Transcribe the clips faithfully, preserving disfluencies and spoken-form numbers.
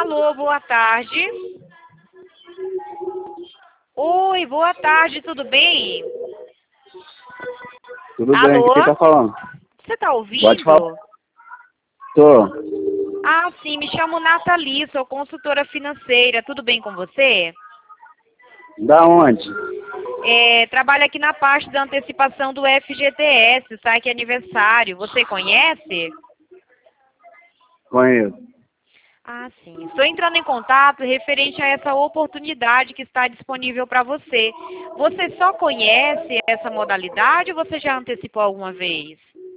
Alô, boa tarde. Oi, boa tarde, tudo bem? Tudo bem, Alô? quem tá falando? Você tá ouvindo? Pode falar. Tô. Ah, sim, me chamo Nathalie, sou consultora financeira, tudo bem com você? Da onde? É, trabalho aqui na parte da antecipação do F G T S, saque aniversário, você conhece? Conheço. Ah, sim. Estou entrando em contato referente a essa oportunidade que está disponível para você. Você só conhece essa modalidade ou você já antecipou alguma vez?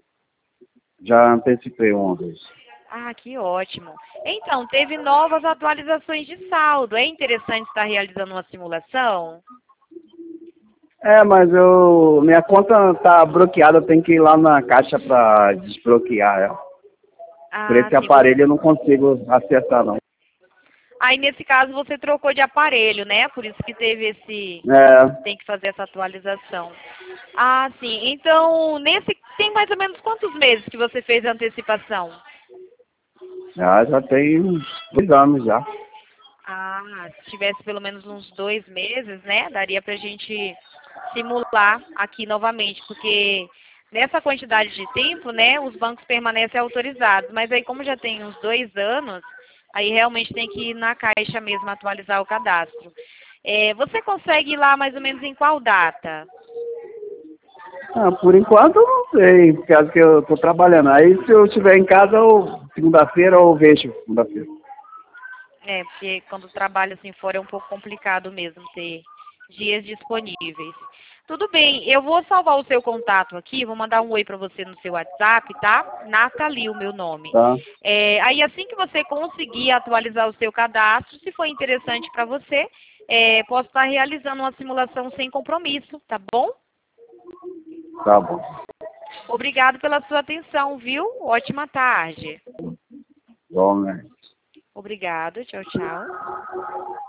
Já antecipei uma vez. Ah, que ótimo. Então, teve novas atualizações de saldo. É interessante estar realizando uma simulação? É, mas eu. Minha conta tá bloqueada, eu tenho que ir lá na caixa pra desbloquear ela. Por Ah, esse sim. Você... aparelho eu não consigo acessar não. Aí, nesse caso, você trocou de aparelho, né? Por isso que teve esse... É, Tem que fazer essa atualização. Ah, sim. Então, nesse... Tem mais ou menos quantos meses que você fez a antecipação? já, já tem uns dois anos já. Ah, se tivesse pelo menos uns dois meses, né? Daria pra gente simular aqui novamente, porque nessa quantidade de tempo, né, os bancos permanecem autorizados. Mas aí, como já tem uns dois anos, aí realmente tem que ir na caixa mesmo atualizar o cadastro. É, você consegue ir lá mais ou menos em qual data? Ah, por enquanto eu não sei, por causa que eu tô trabalhando. Aí se eu estiver em casa, eu, segunda-feira eu vejo segunda-feira. É, porque quando trabalha assim fora é um pouco complicado mesmo ter dias disponíveis. Tudo bem, eu vou salvar o seu contato aqui, vou mandar um oi para você no seu WhatsApp, tá? Nathalie, o meu nome. Tá? É, aí assim que você conseguir atualizar o seu cadastro, se for interessante para você, é, posso estar realizando uma simulação sem compromisso, tá bom? Tá bom. Obrigado pela sua atenção, viu? Ótima tarde. Bom, né? Obrigado, tchau, tchau.